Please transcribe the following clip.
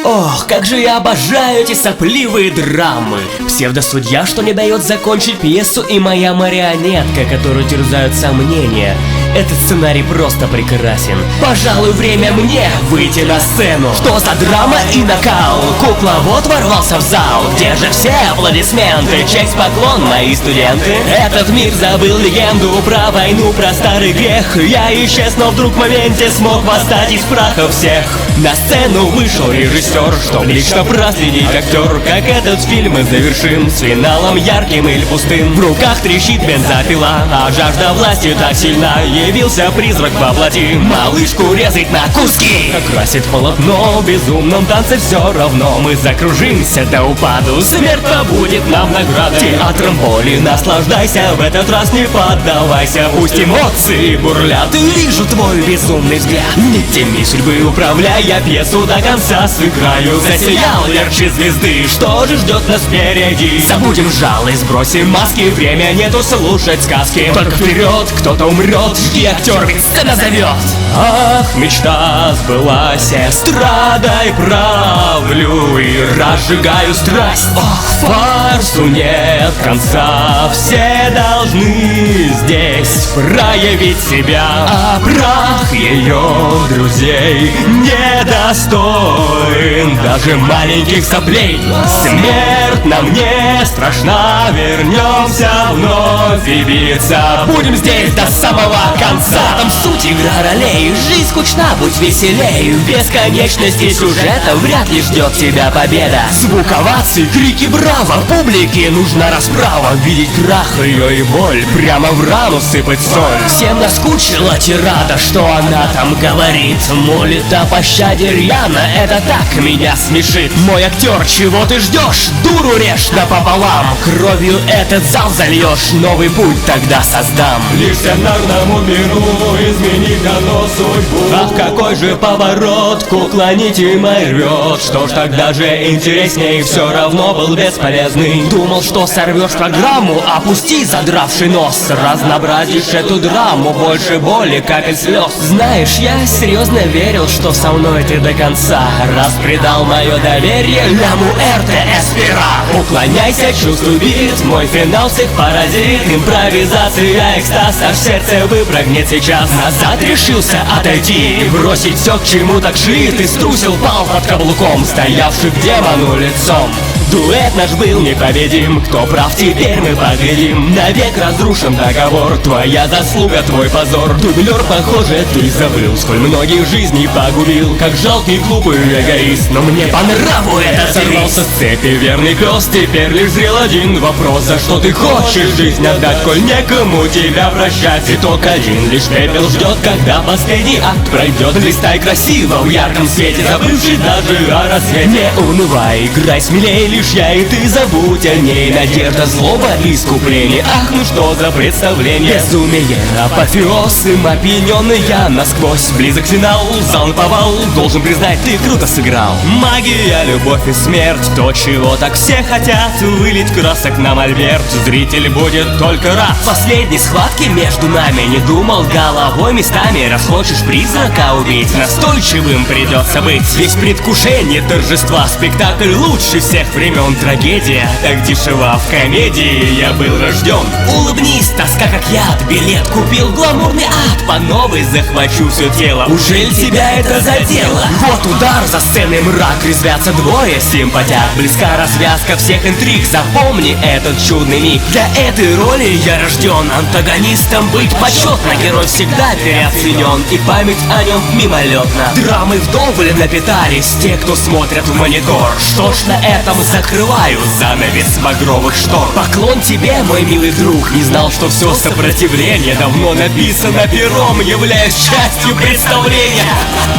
Ох, как же я обожаю эти сопливые драмы. Псевдосудья, что не дает закончить пьесу, и моя марионетка, которую терзают сомнения. Этот сценарий просто прекрасен. Пожалуй, время мне выйти на сцену. Что за драма и нокаут? Кукловод ворвался в зал. Где же все аплодисменты? Честь, поклон, мои студенты. Этот мир забыл легенду про войну, про старый грех. Я исчез, но вдруг в моменте смог восстать из праха всех. На сцену вышел режиссер, чтоб лично проследить актер, как этот фильм мы завершим, с финалом ярким или пустым. В руках трещит бензопила, а жажда власти так сильна. Явился призрак воплоти, малышку резать на куски. Красит полотно, в безумном танце все равно мы закружимся до упаду. Смерть побудет нам награда. Театром боли наслаждайся, в этот раз не поддавайся. Пусть эмоции бурлят, и вижу твой безумный взгляд. Нитями судьбы управляя, пьесу до конца сыграю. Засиял ярче звезды, что же ждет нас впереди? Забудем жалы, сбросим маски, время нету слушать сказки. Только вперед, кто-то умрет, жги, актер, ведь сцена зовет. Ах, мечта сбылась, эстрадой правлю и разжигаю страсть. Ох, фарсу нет конца, все должны здесь проявить себя, а прах ее друзей недостоин даже маленьких соплей. Смерть нам не страшна, вернемся вновь и биться будем здесь до самого конца. Там суть игра ролей, жизнь скучна, будь веселей. В бесконечности сюжета вряд ли ждет тебя победа. Звук оваций, крики браво, публике нужна расправа. Видеть крах ее и боль, прямо в рану сыпать соль. Всем наскучила тирада, что она там говорит. Молит о пощаде рьяно, это так меня смешит. Мой актер, чего ты ждешь? Дуру режь напополам. Кровью этот зал зальешь, новый путь тогда создам. Лишь сценарному миру изменить дано судьбу. Ах, какой же поворот, кукла нитями рвет. Что ж, тогда же интересней, все равно был бесполезный. Думал, что сорвешь программу, опусти задравший нос. Разнообразишь эту драму, больше боли, капель слез. Знаешь, я серьезно верил, что со мной ты до конца. Раз предал мое доверие, ля муэрте эспера. Уклоняйся, чувствуй бит, мой финал всех поразит. Импровизация, экстаз, аж сердце выпрыгнет сейчас. Назад решился отойти и бросить все, к чему так шит. И струсил, пал под каблуком, стоявший к демону лицом. Дуэт наш был непобедим, кто прав, теперь мы поглядим. Навек разрушен договор, твоя заслуга, твой позор. Дублер, похоже, ты забыл, сколь многих жизней погубил. Как жалкий, глупый эгоист, но мне по нраву это сорвался с цепи верный пес. Теперь лишь зрел один вопрос: за что ты хочешь жизнь отдать, коль некому тебя прощать? Итог один, лишь пепел ждет, когда последний акт пройдет. Листай красиво в ярком свете, забывший даже о рассвете. Не унывай, играй смелей, лишь я и ты, забудь о ней. Надежда, злоба, искупление. Ах, ну что за представление? Безумие, апофеоз, им опьяненный я насквозь. Близок финал, зал наповал, должен признать, ты круто сыграл. Магия, любовь и смерть, то, чего так все хотят. Вылить красок на мольберт, зритель будет только рад. В последней схватке между нами не думал головой местами. Раз хочешь призрака убить, настойчивым придется быть. Весь предвкушение торжества, спектакль лучше всех времен. Трагедия, так дешева в комедии, я был рожден. Улыбнись, тоска как яд, билет купил, гламурный ад. По новой захвачу все тело, ужель тебя это задело? Вот удар, за сценой мрак, резвятся двое симпатят. Близка развязка всех интриг, запомни этот чудный миг. Для этой роли я рожден, антагонистом быть почетно. Герой всегда переоценен, и память о нем мимолетна. Драмы вдоволь напитались те, кто смотрят в монитор. Что ж, на этом закрываю занавес багровых штор. Поклон тебе, мой милый друг, не знал, что все сопротивление давно написано пером, являясь частью представления.